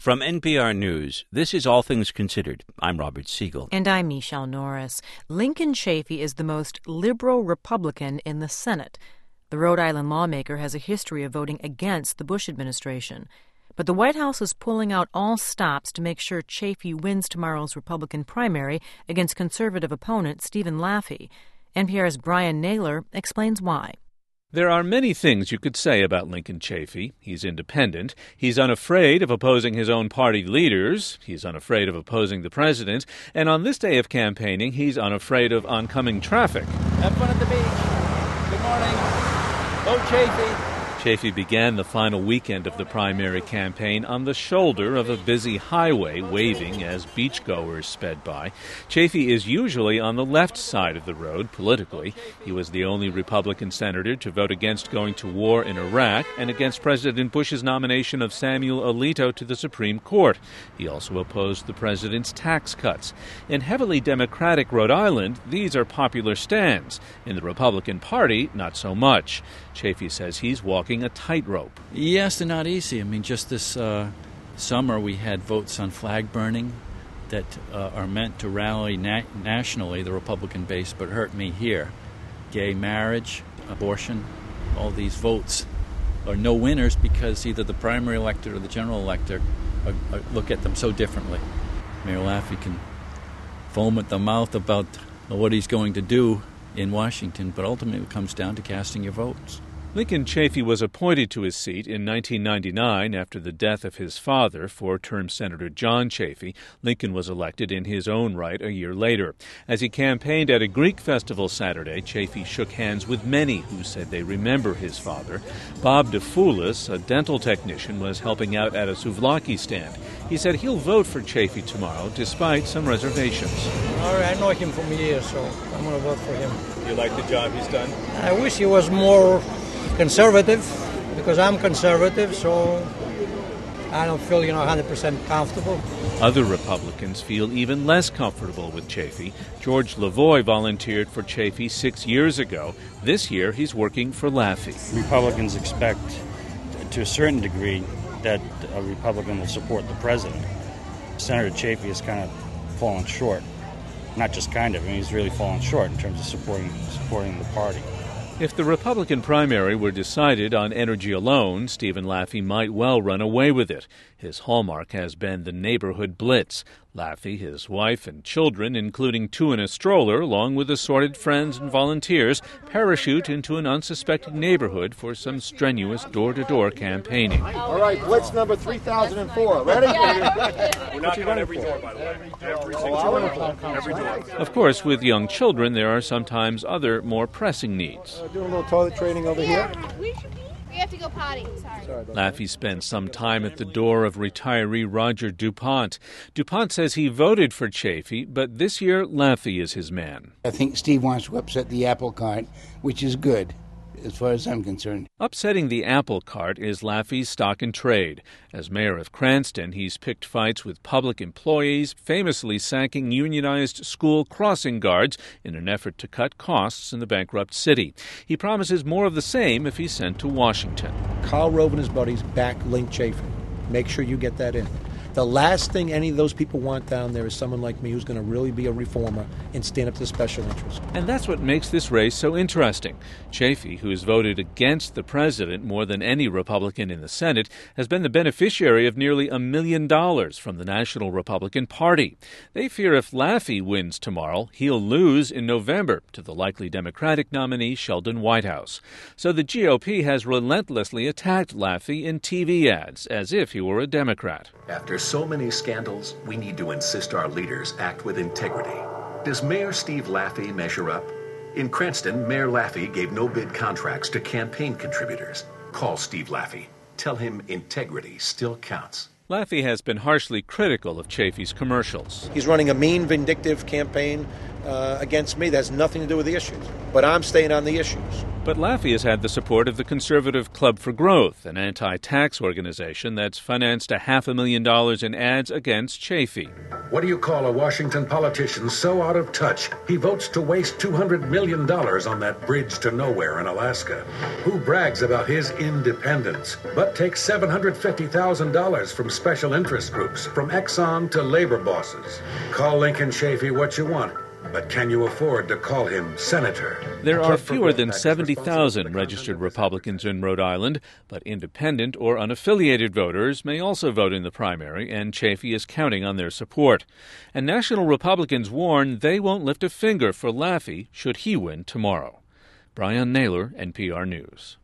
From NPR News, this is All Things Considered. I'm Robert Siegel. And I'm Michelle Norris. Lincoln Chafee is the most liberal Republican in the Senate. The Rhode Island lawmaker has a history of voting against the Bush administration. But the White House is pulling out all stops to make sure Chafee wins tomorrow's Republican primary against conservative opponent Stephen Laffey. NPR's Brian Naylor explains why. There are many things you could say about Lincoln Chafee. He's independent. He's unafraid of opposing his own party leaders. He's unafraid of opposing the president. And on this day of campaigning, he's unafraid of oncoming traffic. Have fun at the beach. Good morning. Vote Chafee. Chafee began the final weekend of the primary campaign on the shoulder of a busy highway, waving as beachgoers sped by. Chafee is usually on the left side of the road politically. He was the only Republican senator to vote against going to war in Iraq and against President Bush's nomination of Samuel Alito to the Supreme Court. He also opposed the president's tax cuts. In heavily Democratic Rhode Island, these are popular stands. In the Republican Party, not so much. Chafee says he's walking a tightrope. Yes, they're not easy. I mean, just this summer we had votes on flag burning that are meant to rally nationally the Republican base, but hurt me here. Gay marriage, abortion, all these votes are no winners because either the primary electorate or the general electorate look at them so differently. Mayor Laffey can foam at the mouth about what he's going to do in Washington, but ultimately it comes down to casting your votes. Lincoln Chafee was appointed to his seat in 1999 after the death of his father, four-term Senator John Chafee. Lincoln was elected in his own right a year later. As he campaigned at a Greek festival Saturday, Chafee shook hands with many who said they remember his father. Bob DeFoulis, a dental technician, was helping out at a souvlaki stand. He said he'll vote for Chafee tomorrow, despite some reservations. All right, I know him from years, so I'm going to vote for him. You like the job he's done? I wish he was more conservative, because I'm conservative, so I don't feel, 100% comfortable. Other Republicans feel even less comfortable with Chafee. George Lavoie volunteered for Chafee 6 years ago. This year, he's working for Laffey. Republicans expect, to a certain degree, that a Republican will support the president. Senator Chafee has kind of fallen short. Not just kind of, he's really fallen short in terms of supporting the party. If the Republican primary were decided on energy alone, Stephen Laffey might well run away with it. His hallmark has been the neighborhood blitz. Laffey, his wife, and children, including two in a stroller, along with assorted friends and volunteers, parachute into an unsuspecting neighborhood for some strenuous door-to-door campaigning. All right, blitz number 3004. Ready? We're knocking on every door, by the way. Every door. Of course, with young children, there are sometimes other, more pressing needs. Doing a little toilet training over here. We have to go potty. Sorry. Laffey spent some time at the door of retiree Roger DuPont. DuPont says he voted for Chafee, but this year Laffey is his man. I think Steve wants to upset the apple cart, which is good, as far as I'm concerned. Upsetting the apple cart is Laffey's stock in trade. As mayor of Cranston, he's picked fights with public employees, famously sacking unionized school crossing guards in an effort to cut costs in the bankrupt city. He promises more of the same if he's sent to Washington. Karl Rove and his buddies back Link Chafee. Make sure you get that in. The last thing any of those people want down there is someone like me who's going to really be a reformer and stand up to the special interests. And that's what makes this race so interesting. Chafee, who's voted against the president more than any Republican in the Senate, has been the beneficiary of nearly $1 million from the National Republican Party. They fear if Laffey wins tomorrow, he'll lose in November to the likely Democratic nominee Sheldon Whitehouse. So the GOP has relentlessly attacked Laffey in TV ads, as if he were a Democrat. After so many scandals, we need to insist our leaders act with integrity. Does Mayor Steve Laffey measure up? In Cranston, Mayor Laffey gave no-bid contracts to campaign contributors. Call Steve Laffey. Tell him integrity still counts. Laffey has been harshly critical of Chafee's commercials. He's running a mean, vindictive campaign against me that has nothing to do with the issues. But I'm staying on the issues. But Laffey has had the support of the Conservative Club for Growth, an anti-tax organization that's financed $500,000 in ads against Chafee. What do you call a Washington politician so out of touch he votes to waste $200 million on that bridge to nowhere in Alaska? Who brags about his independence, but takes $750,000 from special interest groups, from Exxon to labor bosses? Call Lincoln Chafee what you want, but can you afford to call him Senator? There are fewer than 70,000 registered Republicans in Rhode Island, but independent or unaffiliated voters may also vote in the primary, and Chafee is counting on their support. And national Republicans warn they won't lift a finger for Laffey should he win tomorrow. Brian Naylor, NPR News.